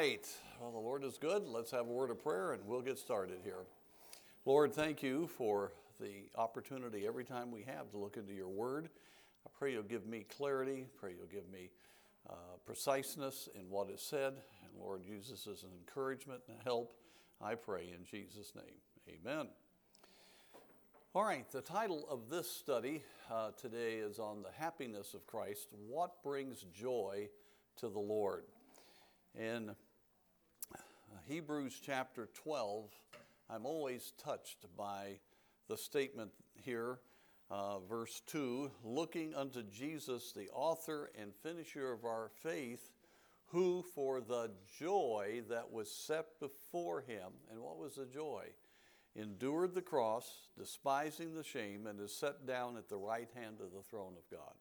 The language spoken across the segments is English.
right. Well, the Lord is good. Let's have a word of prayer and we'll get started here. Lord, thank you for the opportunity every time we have to look into your word. I pray you'll give me clarity. Pray you'll give me preciseness in what is said. And Lord, use this as an encouragement and help. I pray in Jesus' name. Amen. All right, the title of this study today is on the happiness of Christ. What brings joy to the Lord? In Hebrews chapter 12, I'm always touched by the statement here, verse 2, looking unto Jesus, the author and finisher of our faith, who for the joy that was set before him, and what was the joy? Endured the cross, despising the shame, and is set down at the right hand of the throne of God.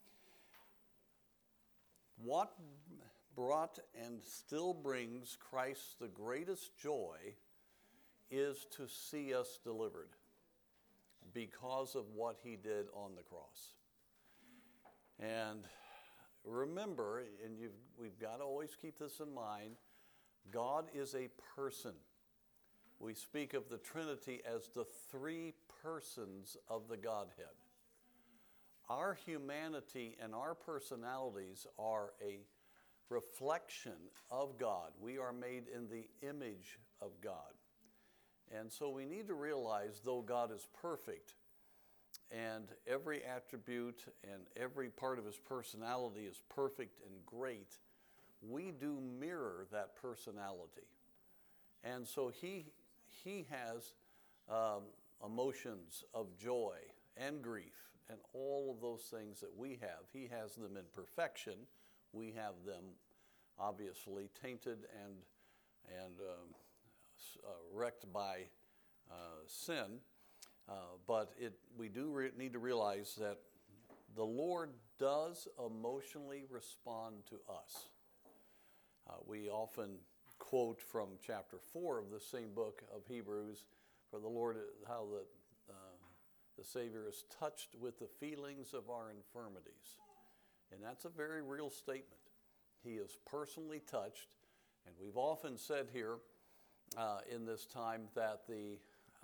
What brought and still brings Christ the greatest joy is to see us delivered because of what he did on the cross. And remember, and we've got to always keep this in mind, God is a person. We speak of the Trinity as the three persons of the Godhead. Our humanity and our personalities are a reflection of God. We are made in the image of God. And so we need to realize, though God is perfect, and every attribute and every part of his personality is perfect and great, we do mirror that personality. And so he has emotions of joy and grief and all of those things that we have. He has them in perfection. We have them obviously tainted and wrecked by sin. But we do need to realize that the Lord does emotionally respond to us. We often quote from chapter 4 of the same book of Hebrews, for the Lord, how the Savior is touched with the feelings of our infirmities. And that's a very real statement. He is personally touched. And we've often said here in this time that the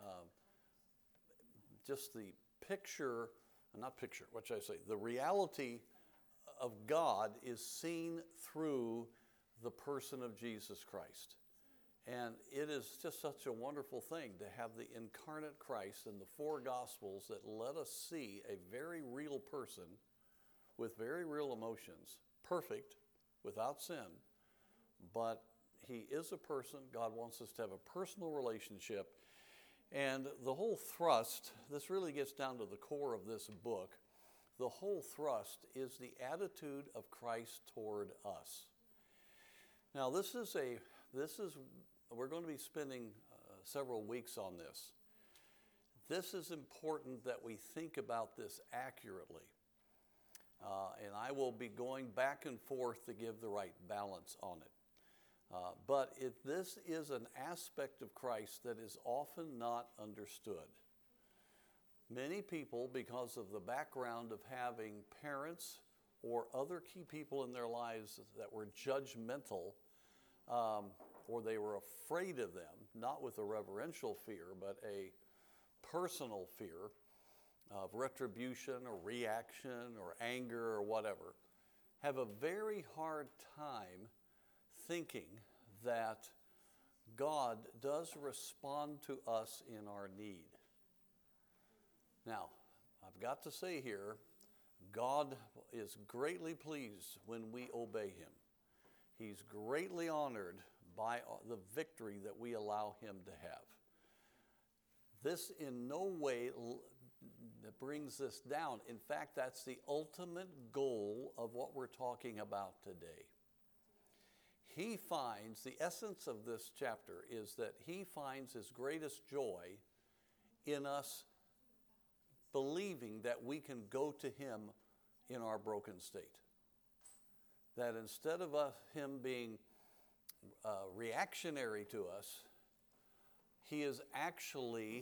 reality of God is seen through the person of Jesus Christ. And it is just such a wonderful thing to have the incarnate Christ in the four Gospels that let us see a very real person with very real emotions, perfect, without sin, but he is a person. God wants us to have a personal relationship. And the whole thrust, this really gets down to the core of this book, the whole thrust is the attitude of Christ toward us. Now we're going to be spending several weeks on this. This is important that we think about this accurately. And I will be going back and forth to give the right balance on it. But this is an aspect of Christ that is often not understood. Many people, because of the background of having parents or other key people in their lives that were judgmental, or they were afraid of them, not with a reverential fear, but a personal fear of retribution or reaction or anger or whatever, have a very hard time thinking that God does respond to us in our need. Now, I've got to say here, God is greatly pleased when we obey him. He's greatly honored by the victory that we allow him to have. This in no way brings this down. In fact, that's the ultimate goal of what we're talking about today. He finds, the essence of this chapter is that he finds his greatest joy in us believing that we can go to him in our broken state. That instead of him being reactionary to us, he is actually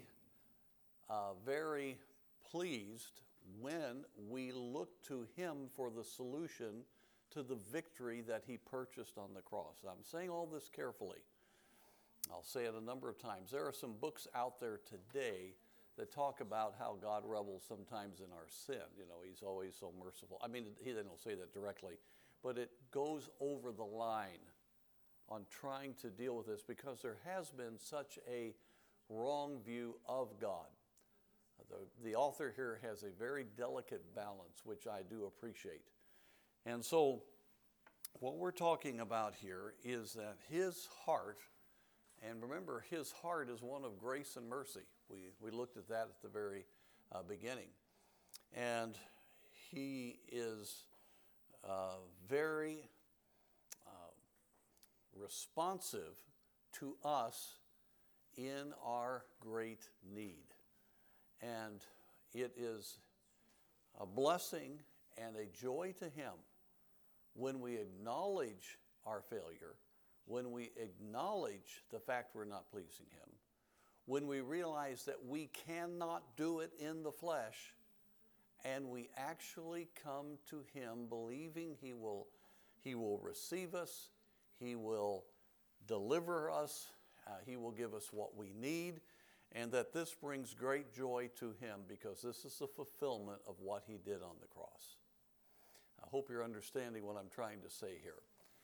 very pleased when we look to him for the solution to the victory that he purchased on the cross. I'm saying all this carefully. I'll say it a number of times. There are some books out there today that talk about how God revels sometimes in our sin. You know, he's always so merciful. I mean, they don't say that directly, but it goes over the line on trying to deal with this because there has been such a wrong view of God. The author here has a very delicate balance, which I do appreciate. And so what we're talking about here is that his heart, and remember, his heart is one of grace and mercy. We looked at that at the very beginning. And he is very responsive to us in our great need. And it is a blessing and a joy to him when we acknowledge our failure, when we acknowledge the fact we're not pleasing him, when we realize that we cannot do it in the flesh, and we actually come to him believing he will receive us, he will deliver us, he will give us what we need, and that this brings great joy to him because this is the fulfillment of what he did on the cross. I hope you're understanding what I'm trying to say here.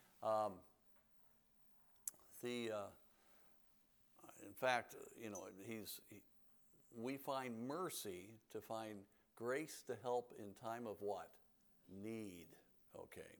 In fact, you know, we find mercy to find grace to help in time of what? Need. Okay.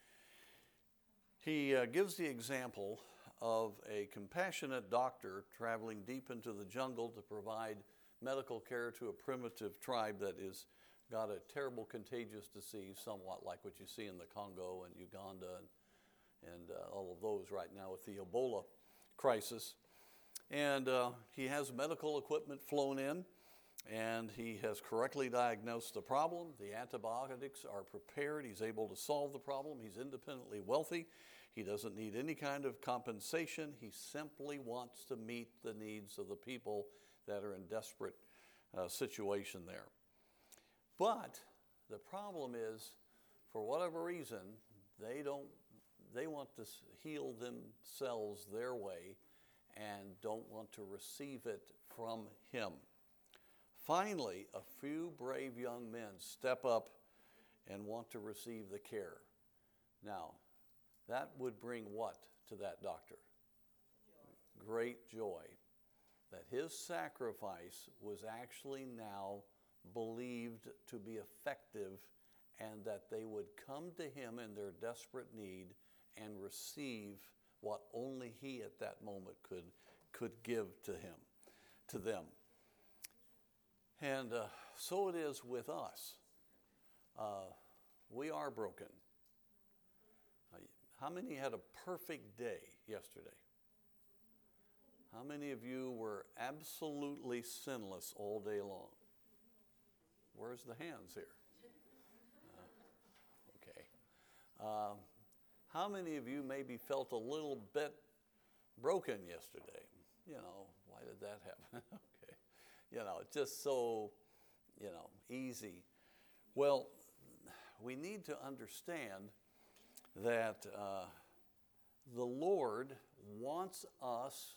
He gives the example of a compassionate doctor traveling deep into the jungle to provide medical care to a primitive tribe that is got a terrible contagious disease, somewhat like what you see in the Congo and Uganda and all of those right now with the Ebola crisis. And he has medical equipment flown in, and he has correctly diagnosed the problem. The antibiotics are prepared. He's able to solve the problem. He's independently wealthy. He doesn't need any kind of compensation. He simply wants to meet the needs of the people that are in desperate situation there. But the problem is, for whatever reason, they want to heal themselves their way and don't want to receive it from him. Finally, a few brave young men step up and want to receive the care. Now, that would bring what to that doctor? Joy. Great joy. That his sacrifice was actually now believed to be effective and that they would come to him in their desperate need and receive what only he at that moment could give to them. And so it is with us. We are broken. How many had a perfect day yesterday? How many of you were absolutely sinless all day long? Where's the hands here? Okay. How many of you maybe felt a little bit broken yesterday? You know, why did that happen? Okay. You know, it's just so, easy. Well, we need to understand that the Lord wants us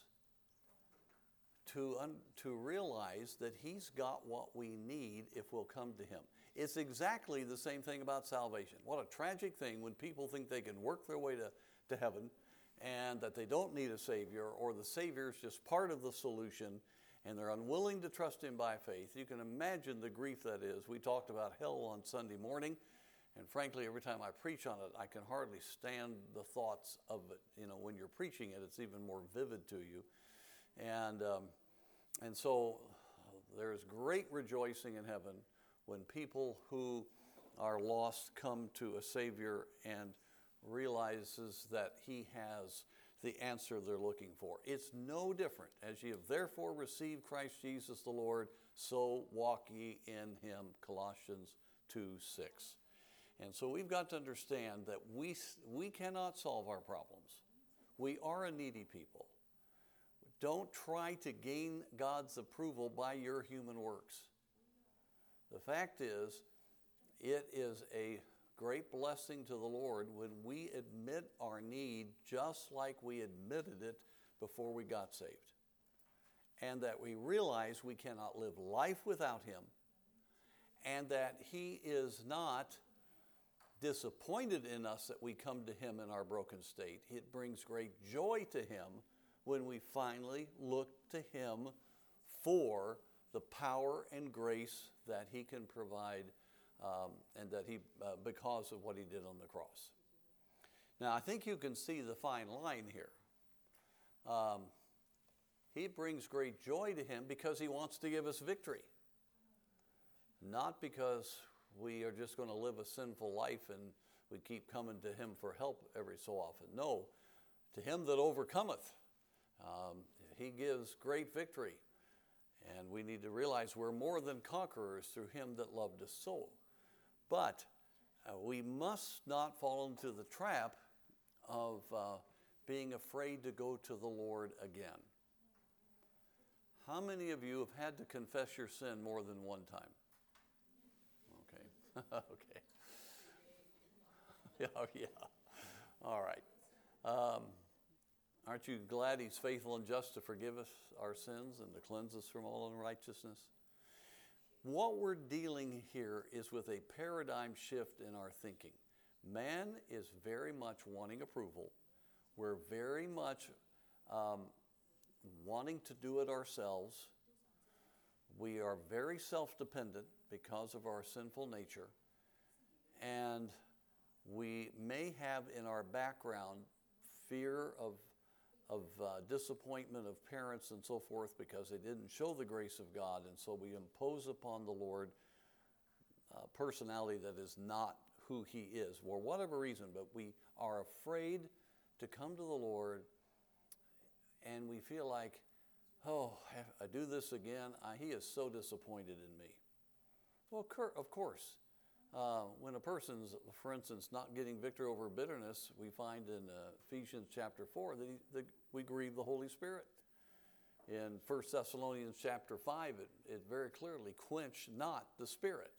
to realize that he's got what we need if we'll come to him. It's exactly the same thing about salvation. What a tragic thing when people think they can work their way to heaven and that they don't need a Savior, or the Savior is just part of the solution and they're unwilling to trust him by faith. You can imagine the grief that is. We talked about hell on Sunday morning, and frankly, every time I preach on it, I can hardly stand the thoughts of it. You know, when you're preaching it, it's even more vivid to you. And so there's great rejoicing in heaven when people who are lost come to a Savior and realizes that he has the answer they're looking for. It's no different. As ye have therefore received Christ Jesus the Lord, so walk ye in him, Colossians 2:6. And so we've got to understand that we cannot solve our problems. We are a needy people. Don't try to gain God's approval by your human works. The fact is, it is a great blessing to the Lord when we admit our need just like we admitted it before we got saved. And that we realize we cannot live life without Him, and that He is not disappointed in us that we come to Him in our broken state. It brings great joy to Him when we finally look to Him for the power and grace that He can provide, and that He, because of what He did on the cross. Now, I think you can see the fine line here. He brings great joy to Him because He wants to give us victory. Not because we are just going to live a sinful life and we keep coming to Him for help every so often. No, to him that overcometh, He gives great victory. And we need to realize we're more than conquerors through Him that loved us so. But we must not fall into the trap of being afraid to go to the Lord again. How many of you have had to confess your sin more than one time? Okay. Okay. Oh, yeah. All right. Aren't you glad He's faithful and just to forgive us our sins and to cleanse us from all unrighteousness? What we're dealing here is with a paradigm shift in our thinking. Man is very much wanting approval. We're very much wanting to do it ourselves. We are very self-dependent because of our sinful nature. And we may have in our background fear of disappointment of parents and so forth because they didn't show the grace of God, and so we impose upon the Lord a personality that is not who He is for whatever reason, but we are afraid to come to the Lord, and we feel like, oh, if I do this again, He is so disappointed in me. Well, of course. When a person's, for instance, not getting victory over bitterness, we find in Ephesians chapter 4 that we grieve the Holy Spirit. In 1 Thessalonians chapter 5, it very clearly, quench not the Spirit.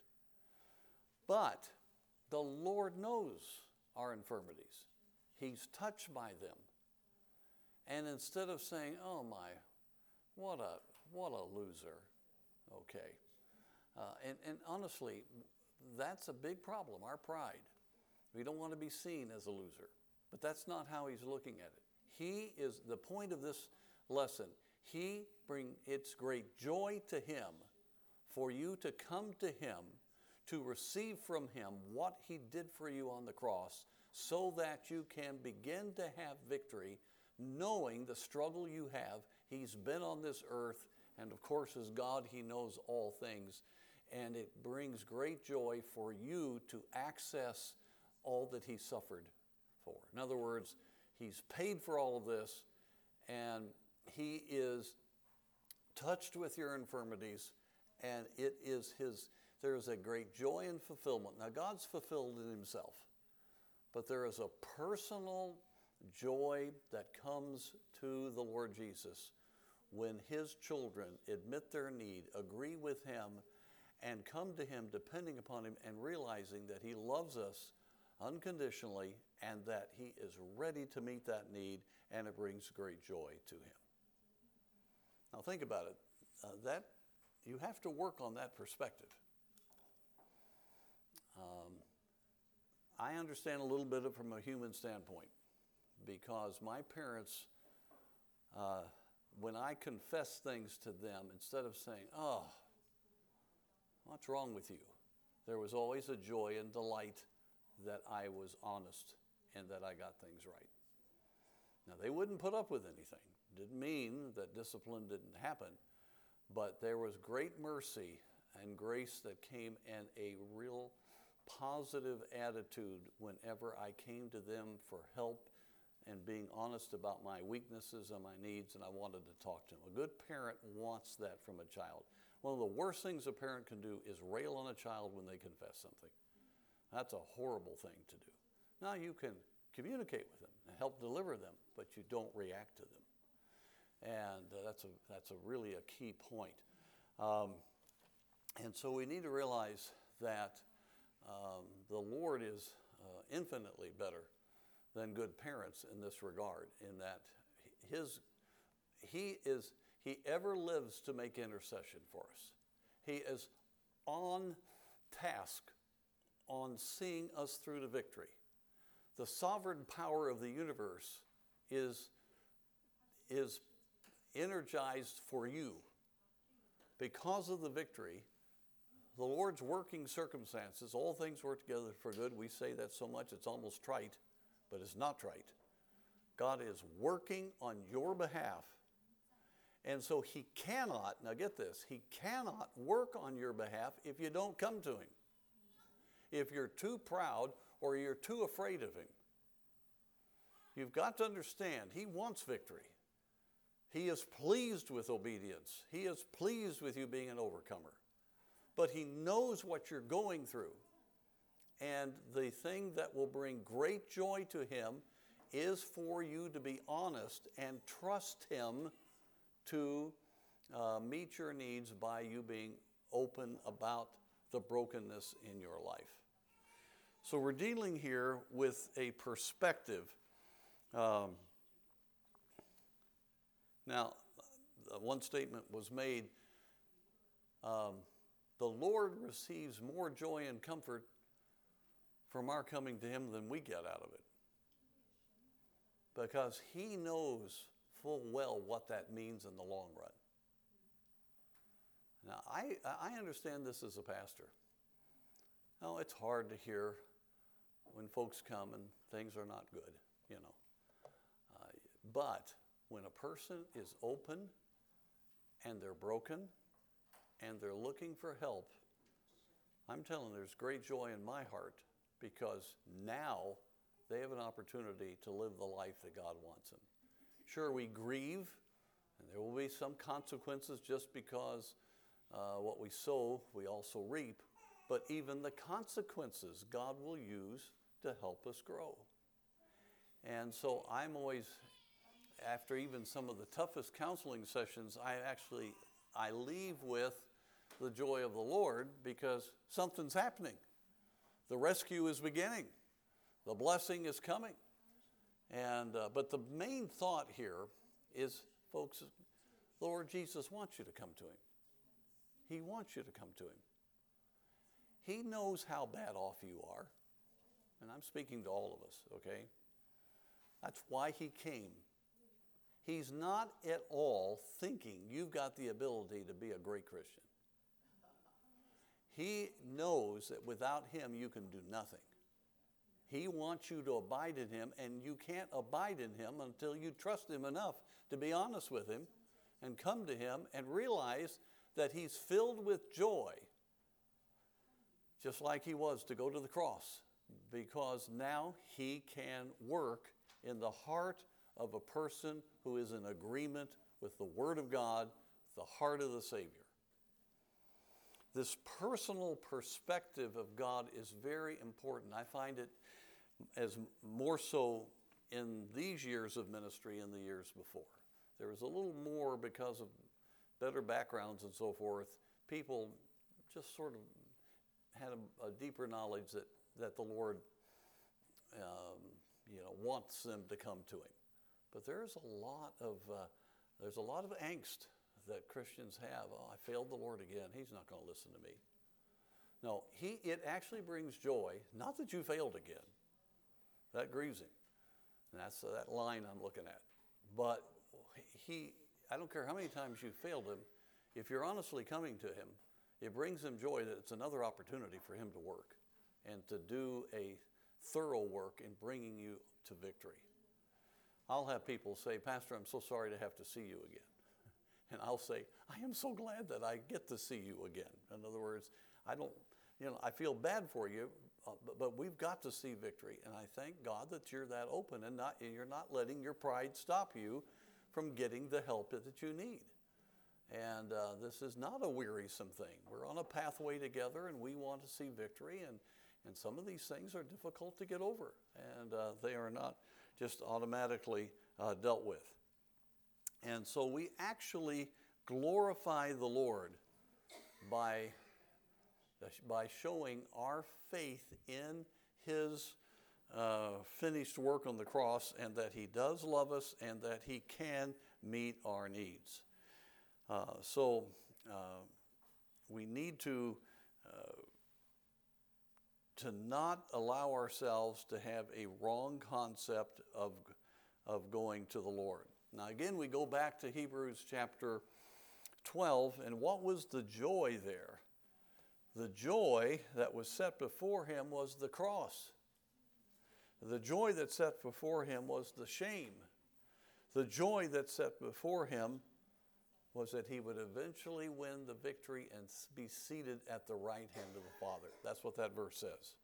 But the Lord knows our infirmities. He's touched by them. And instead of saying, oh my, what a loser, okay. And honestly, that's a big problem, our pride. We don't want to be seen as a loser. But that's not how He's looking at it. He is, the point of this lesson, it's great joy to Him for you to come to Him, to receive from Him what He did for you on the cross, so that you can begin to have victory, knowing the struggle you have. He's been on this earth, and of course as God, He knows all things. And it brings great joy for you to access all that He suffered for. In other words, He's paid for all of this, and He is touched with your infirmities, and it is there is a great joy and fulfillment. Now, God's fulfilled in Himself, but there is a personal joy that comes to the Lord Jesus when His children admit their need, agree with Him, and come to Him depending upon Him and realizing that He loves us unconditionally and that He is ready to meet that need, and it brings great joy to Him. Now think about it. That you have to work on that perspective. I understand a little bit from a human standpoint because my parents, when I confess things to them, instead of saying, oh, what's wrong with you? There was always a joy and delight that I was honest and that I got things right. Now, they wouldn't put up with anything. Didn't mean that discipline didn't happen, but there was great mercy and grace that came, and a real positive attitude whenever I came to them for help and being honest about my weaknesses and my needs, and I wanted to talk to them. A good parent wants that from a child. One of the worst things a parent can do is rail on a child when they confess something. That's a horrible thing to do. Now you can communicate with them and help deliver them, but you don't react to them. And that's a really a key point. And so we need to realize that the Lord is infinitely better than good parents in this regard, in that he ever lives to make intercession for us. He is on task on seeing us through to victory. The sovereign power of the universe is energized for you. Because of the victory, the Lord's working circumstances, all things work together for good. We say that so much it's almost trite, but it's not trite. God is working on your behalf. And so he cannot, now get this, he cannot work on your behalf if you don't come to him. If you're too proud or you're too afraid of him. You've got to understand, he wants victory. He is pleased with obedience. He is pleased with you being an overcomer. But he knows what you're going through. And the thing that will bring great joy to him is for you to be honest and trust him to meet your needs by you being open about the brokenness in your life. So we're dealing here with a perspective. Now, one statement was made, the Lord receives more joy and comfort from our coming to him than we get out of it. Because he knows full well what that means in the long run. Now, I understand this as a pastor. Now, it's hard to hear when folks come and things are not good, you know. But when a person is open and they're broken and they're looking for help, I'm telling you, there's great joy in my heart because now they have an opportunity to live the life that God wants them. Sure, we grieve, and there will be some consequences just because what we sow, we also reap. But even the consequences God will use to help us grow. And so I'm always, after even some of the toughest counseling sessions, I leave with the joy of the Lord because something's happening. The rescue is beginning. The blessing is coming. And but the main thought here is, folks, the Lord Jesus wants you to come to him. He wants you to come to him. He knows how bad off you are. And I'm speaking to all of us, okay? That's why he came. He's not at all thinking you've got the ability to be a great Christian. He knows that without him you can do nothing. He wants you to abide in him, and you can't abide in him until you trust him enough to be honest with him and come to him and realize that he's filled with joy, just like he was to go to the cross, because now he can work in the heart of a person who is in agreement with the Word of God, the heart of the Savior. This personal perspective of God is very important. I find it as more so in these years of ministry than the years before. There was a little more because of better backgrounds and so forth. People just sort of had a deeper knowledge that the Lord wants them to come to him. But there's a lot of angst that Christians have. Oh, I failed the Lord again. He's not going to listen to me. No, it actually brings joy. Not that you failed again. That grieves him. And that's that line I'm looking at. But I don't care how many times you failed him, if you're honestly coming to him, it brings him joy that it's another opportunity for him to work and to do a thorough work in bringing you to victory. I'll have people say, Pastor, I'm so sorry to have to see you again. And I'll say, I am so glad that I get to see you again. In other words, I feel bad for you, but we've got to see victory. And I thank God that you're that open and you're not letting your pride stop you from getting the help that you need. And this is not a wearisome thing. We're on a pathway together, and we want to see victory. And some of these things are difficult to get over, and they are not just automatically dealt with. And so we actually glorify the Lord by by showing our faith in His finished work on the cross, and that He does love us and that He can meet our needs. So we need to not allow ourselves to have a wrong concept of going to the Lord. Now again, we go back to Hebrews chapter 12, and what was the joy there? The joy that was set before him was the cross. The joy that set before him was the shame. The joy that set before him was that he would eventually win the victory and be seated at the right hand of the Father. That's what that verse says.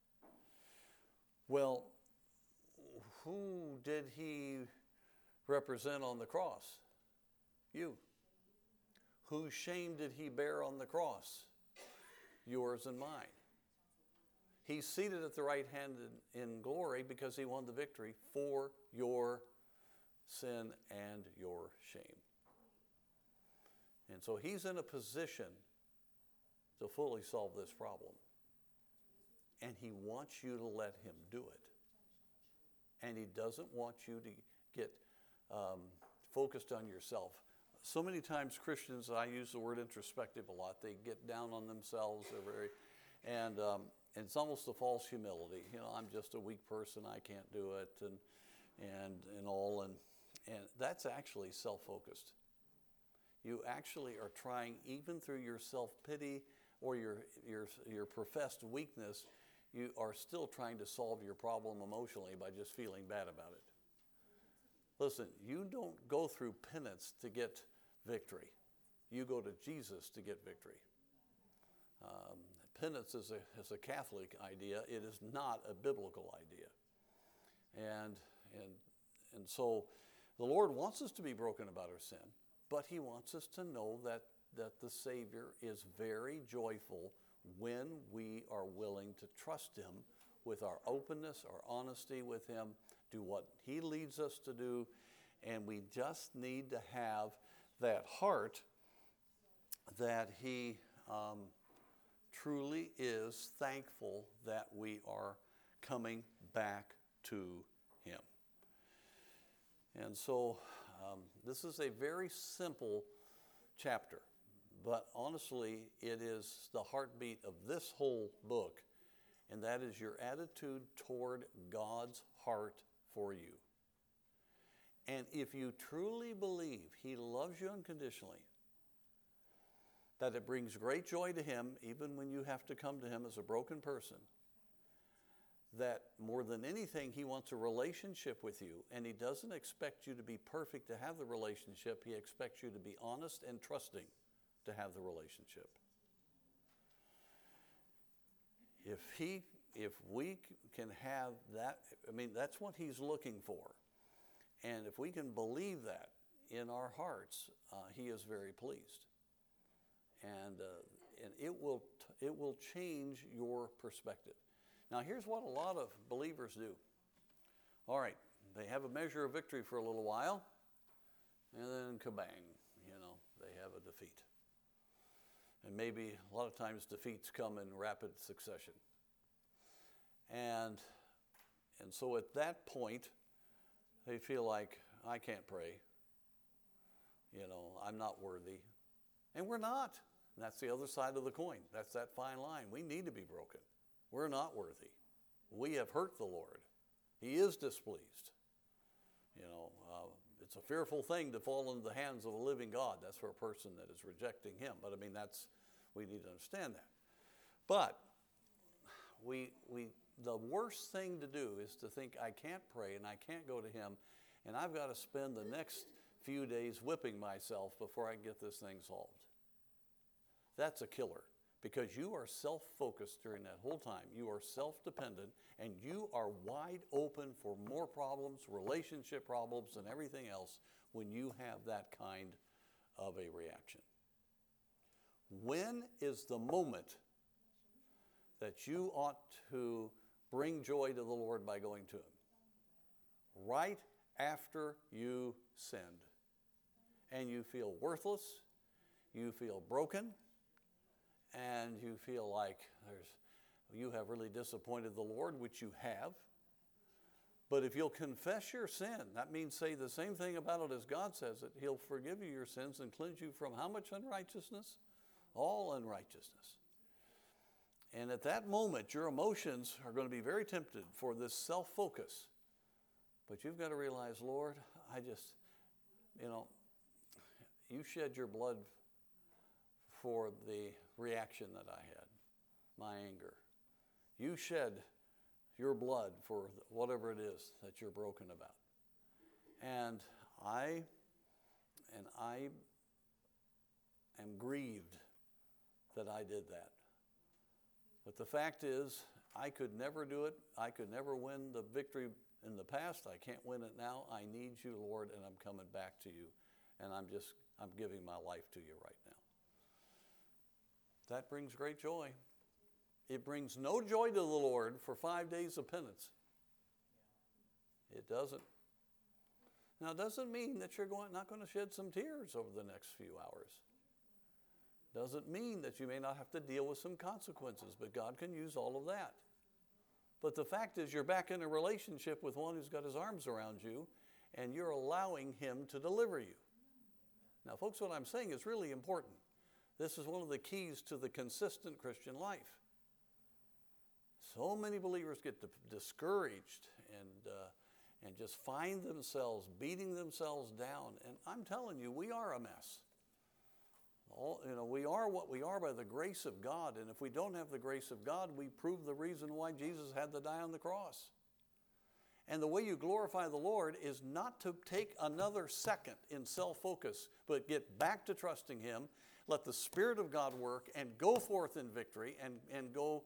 Well, who did he represent on the cross? You. Whose shame did he bear on the cross? Yours and mine. He's seated at the right hand in glory because he won the victory for your sin and your shame. And so he's in a position to fully solve this problem. And he wants you to let him do it. And he doesn't want you to get focused on yourself. So many times Christians, I use the word introspective a lot, they get down on themselves, and it's almost a false humility. You know, I'm just a weak person, I can't do it, and all, and that's actually self-focused. You actually are trying, even through your self-pity or your professed weakness, you are still trying to solve your problem emotionally by just feeling bad about it. Listen, you don't go through penance to get victory. You go to Jesus to get victory. Penance is a Catholic idea. It is not a biblical idea. And so the Lord wants us to be broken about our sin, but he wants us to know that the Savior is very joyful when we are willing to trust him with our openness, our honesty with him, do what he leads us to do, and we just need to have that heart that he truly is thankful that we are coming back to him. And so this is a very simple chapter, but honestly, it is the heartbeat of this whole book, and that is your attitude toward God's heart for you. And if you truly believe he loves you unconditionally, that it brings great joy to him, even when you have to come to him as a broken person, that more than anything, he wants a relationship with you, and he doesn't expect you to be perfect to have the relationship. He expects you to be honest and trusting to have the relationship. If we can have that, I mean, that's what he's looking for. And if we can believe that in our hearts, he is very pleased. And it will change your perspective. Now, here's what a lot of believers do. All right, they have a measure of victory for a little while, and then kabang, they have a defeat. And maybe a lot of times defeats come in rapid succession. And so at that point, they feel like, I can't pray. I'm not worthy. And we're not. And that's the other side of the coin. That's that fine line. We need to be broken. We're not worthy. We have hurt the Lord. He is displeased. It's a fearful thing to fall into the hands of a living God. That's for a person that is rejecting him. But we need to understand that. But the worst thing to do is to think I can't pray and I can't go to him, and I've got to spend the next few days whipping myself before I can get this thing solved. That's a killer, because you are self-focused during that whole time. You are self-dependent, and you are wide open for more problems, relationship problems, and everything else when you have that kind of a reaction. When is the moment that you ought to bring joy to the Lord by going to him? Right after you sinned, and you feel worthless, you feel broken, and you feel like you have really disappointed the Lord, which you have. But if you'll confess your sin, that means say the same thing about it as God says it. He'll forgive you your sins and cleanse you from how much unrighteousness? All unrighteousness. And at that moment, your emotions are going to be very tempted for this self-focus. But you've got to realize, Lord, you shed your blood for the reaction that I had, my anger. You shed your blood for whatever it is that you're broken about. And I am grieved that I did that. But the fact is, I could never do it. I could never win the victory in the past. I can't win it now. I need you, Lord, and I'm coming back to you. And I'm giving my life to you right now. That brings great joy. It brings no joy to the Lord for 5 days of penance. It doesn't. Now, it doesn't mean that you're not going to shed some tears over the next few hours. Doesn't mean that you may not have to deal with some consequences, but God can use all of that. But the fact is, you're back in a relationship with one who's got his arms around you, and you're allowing him to deliver you. Now, folks, what I'm saying is really important. This is one of the keys to the consistent Christian life. So many believers get discouraged and just find themselves beating themselves down. And I'm telling you, we are a mess. We are what we are by the grace of God. And if we don't have the grace of God, we prove the reason why Jesus had to die on the cross. And the way you glorify the Lord is not to take another second in self-focus, but get back to trusting him, let the Spirit of God work, and go forth in victory and go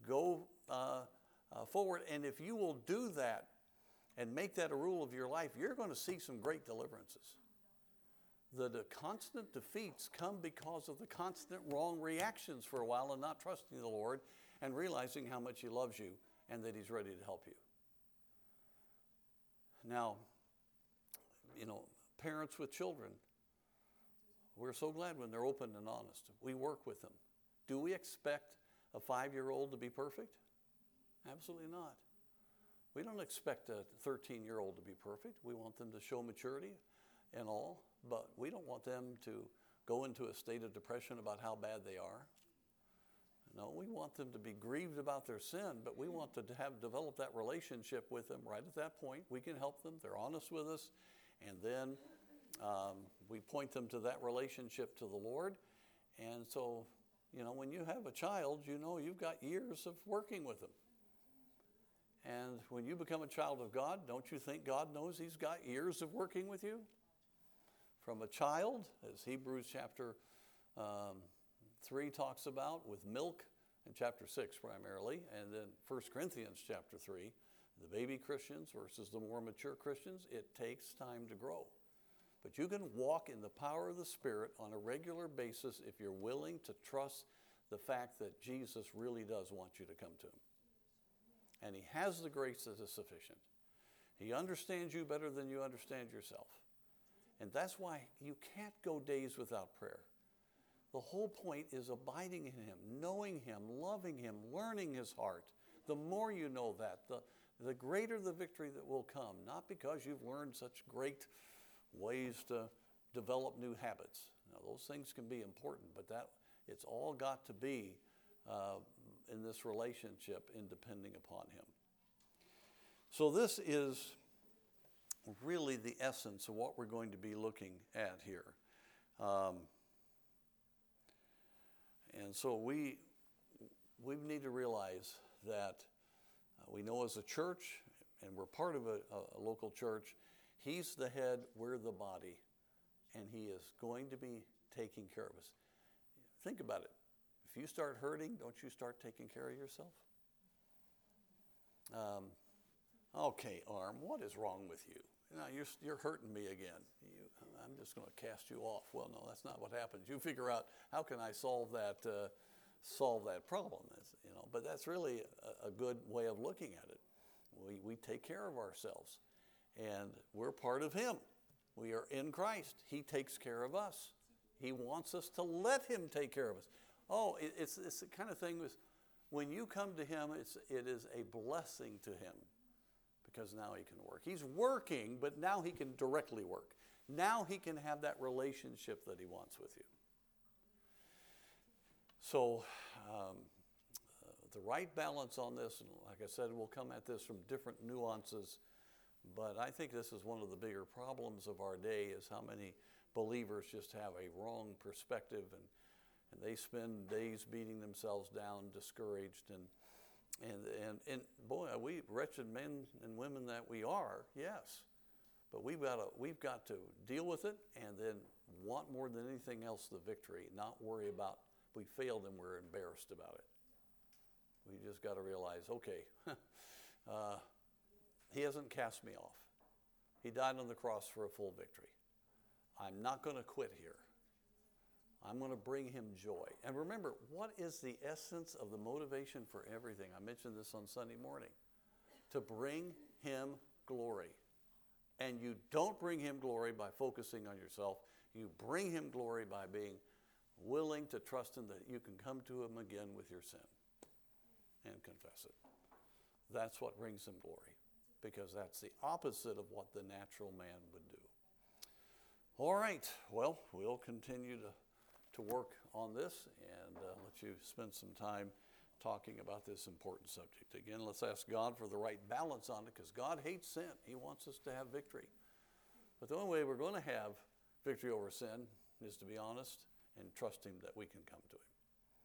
forward. And if you will do that and make that a rule of your life, you're going to see some great deliverances. The constant defeats come because of the constant wrong reactions for a while and not trusting the Lord and realizing how much he loves you and that he's ready to help you. Now, parents with children, we're so glad when they're open and honest. We work with them. Do we expect a 5-year-old to be perfect? Absolutely not. We don't expect a 13-year-old to be perfect. We want them to show maturity and all, but we don't want them to go into a state of depression about how bad they are. No, we want them to be grieved about their sin, but we want to develop that relationship with them right at that point. We can help them. They're honest with us. And then we point them to that relationship to the Lord. And so, when you have a child, you've got years of working with them. And when you become a child of God, don't you think God knows he's got years of working with you? From a child, as Hebrews chapter 3 talks about, with milk, in chapter 6 primarily, and then 1 Corinthians chapter 3, the baby Christians versus the more mature Christians, it takes time to grow. But you can walk in the power of the Spirit on a regular basis if you're willing to trust the fact that Jesus really does want you to come to him. And he has the grace that is sufficient. He understands you better than you understand yourself. And that's why you can't go days without prayer. The whole point is abiding in him, knowing him, loving him, learning his heart. The more you know that, the greater the victory that will come, not because you've learned such great ways to develop new habits. Now, those things can be important, but it's all got to be in this relationship in depending upon him. So this is really the essence of what we're going to be looking at here. And so we need to realize that we know as a church, and we're part of a local church, he's the head, we're the body, and he is going to be taking care of us. Think about it. If you start hurting, don't you start taking care of yourself? Okay, arm, what is wrong with you? No, you're hurting me again. I'm just going to cast you off. Well, no, that's not what happens. You figure out, how can I solve that problem? But that's really a good way of looking at it. We take care of ourselves, and we're part of him. We are in Christ. He takes care of us. He wants us to let him take care of us. It's the kind of thing with, when you come to him, it is a blessing to him because now he can work. He's working, but now he can directly work. Now he can have that relationship that he wants with you. So the right balance on this, and like I said, we'll come at this from different nuances, but I think this is one of the bigger problems of our day is how many believers just have a wrong perspective and they spend days beating themselves down, discouraged, and boy, are we wretched men and women that we are, yes. But we've got to deal with it and then want more than anything else the victory, not worry about we failed and we're embarrassed about it. We just got to realize, okay, he hasn't cast me off. He died on the cross for a full victory. I'm not going to quit here. I'm going to bring him joy. And remember, what is the essence of the motivation for everything? I mentioned this on Sunday morning. To bring him glory. And you don't bring him glory by focusing on yourself. You bring him glory by being willing to trust him that you can come to him again with your sin and confess it. That's what brings him glory, because that's the opposite of what the natural man would do. All right, well, we'll continue to work on this and let you spend some time talking about this important subject. Again, let's ask God for the right balance on it, because God hates sin. He wants us to have victory. But the only way we're going to have victory over sin is to be honest and trust him that we can come to him.